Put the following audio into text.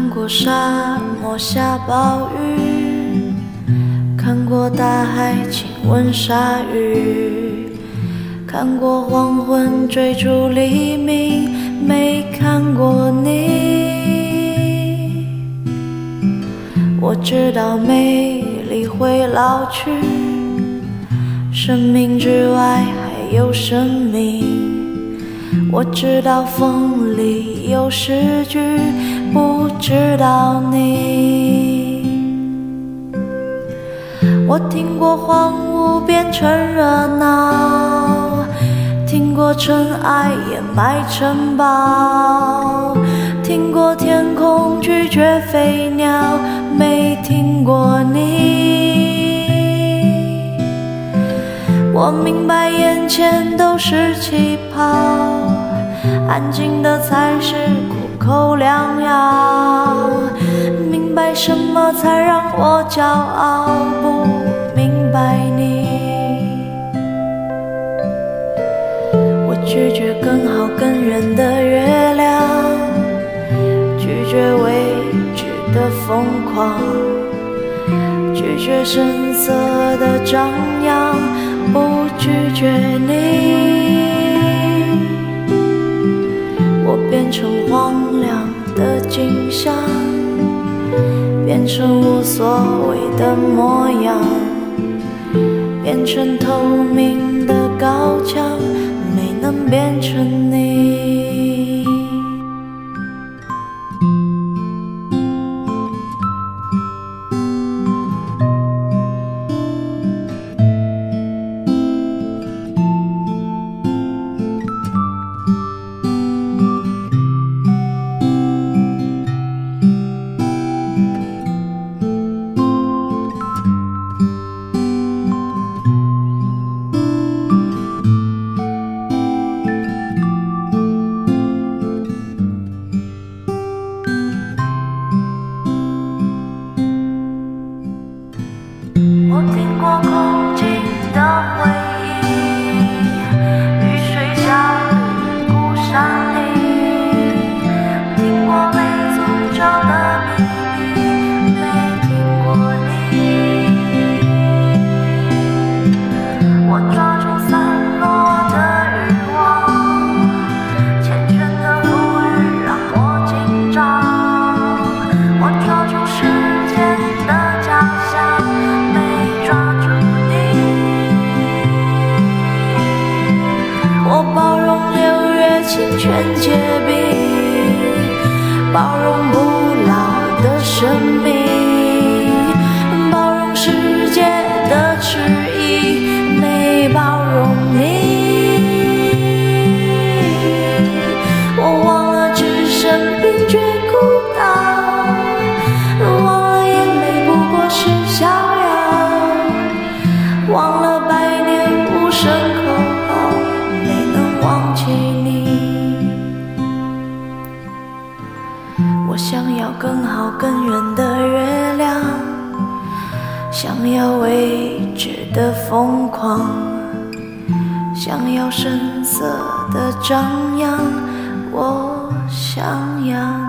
过沙漠下暴雨，看过大海亲吻鲨鱼，看过黄昏追逐黎明，没看过你。我知道美丽会老去，生命之外还有生命。我知道风里有诗句，不知道你。我听过荒芜变成热闹，听过尘埃掩埋城堡，听过天空拒绝飞鸟，没听过你。我明白眼前都是气泡，安静的才是苦口良药。明白什么才让我骄傲，不明白你。我拒绝更好更圆的月亮，拒绝未知的疯狂，拒绝声色的张扬，不拒绝你。我变成荒凉的景象，变成无所谓的模样，变成透明的高墙，没能变成你。我听过空境的回忆，雨水下的故乡里，听过没诅咒的秘密，没听过你。我抓住散落的欲望，缱绻的浮语让我紧张，我抓住时间的假象，抓住你。我包容六月清泉结冰，包容不老的生命，包容世界的迟疑，没包容你。我忘了置身冰绝孤岛，忘了眼泪不过是逍遥，忘了百年无声口号，没能忘记你。我想要更好更圆的月亮，想要未知的疯狂，想要声色的张扬，我想要